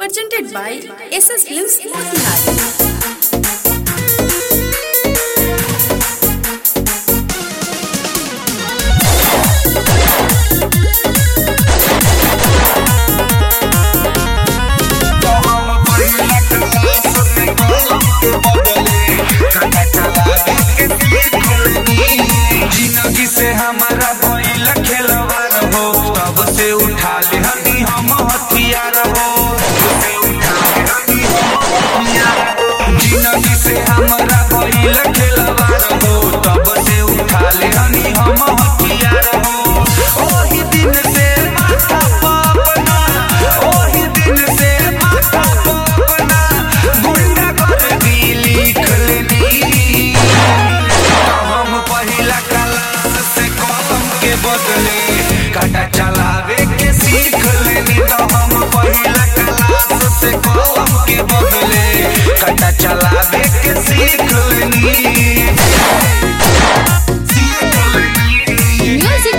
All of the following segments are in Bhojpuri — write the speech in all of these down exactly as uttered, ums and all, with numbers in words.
presented by S S Films Motihari. जिंदगी से हमारा भइल खेलवार हो, तब से उठा ले हनी हम हथियार हो। जिंदगी से हमारा भइल खेलवार हो, तब से उठा ले हनी हम हथियार हो। ओही दिन से माथा पापना, ओही दिन से माथा पापना, गुंडा कर दी लिख लेनी। हम पहिला क्लास से कलम के बदले काटा चलावे के सीख लेनी। तो हम पहिला क्लास से कलम के बदले काटा चलावे के सीख लेनी। Music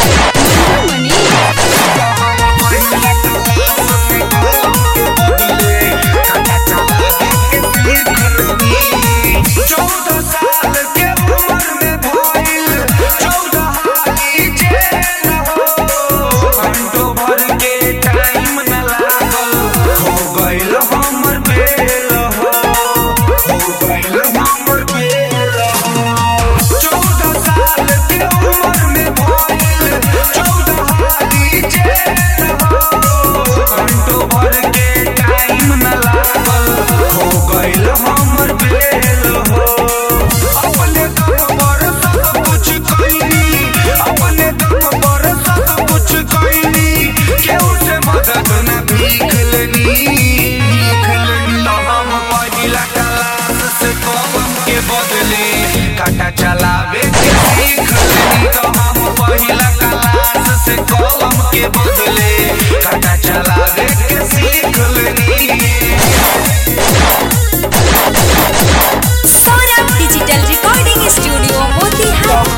चौदह साल के उम्र में भइल चौदह हाली जेल हो। घंटों भर के टाइम न लागल, हो गइल हमर बेल हो, हो गइल हमर बेल हो। चौदह साल के उम्र में भइल चौदह हाली जेल हो। घंटों भर के टाइम न लागल, हो गइल हमर बेल हो। अपने दम पर सब कुछ कइनी, अपने दम पर सब कुछ कइनी, केहू से मदद न भीख लेनी। तो हम पहिला क्लास से कलम के बदले काटा चलावे के सीख लेनी। तो हम पहिला क्लास से कलम के बदले काटा चलावे के सीख लेनी। Saurabh Digital Recording Studio Motihari.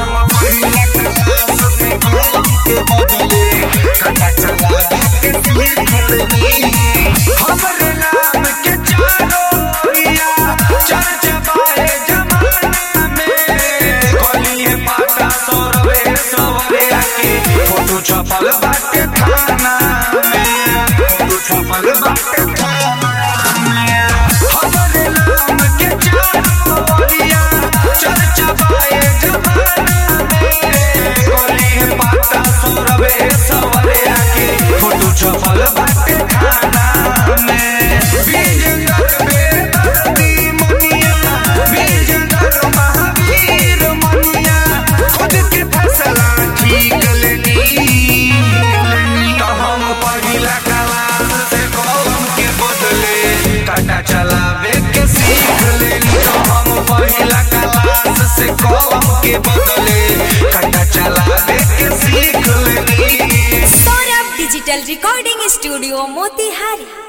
हमरे नाम के चारों ओरिया चर्चा बाए जमाना में। कलिए पाता सौरवे सौरिया के फोटो छपल बाटे थाना में, फोटो छपल बाटे थाना में। हमरे नाम के चारों ओरिया चर्चा बाए जमाना में। कलिए पाता सौरवे सौरिया के फोटो छपल बाटे थाना में। विजेंद्र बेदर्दी मनिया, विजेंद्र महावीर मनिया, खुद के फैसला ठीक लेनी। तो हम पहिला क्लास से कलम के बदले काटा चलावे के सीख लेनी। तो हम पहिला क्लास से कलम के बदले काटा चलावे के सीख लेनी। Saurabh Digital Recording Studio Motihari.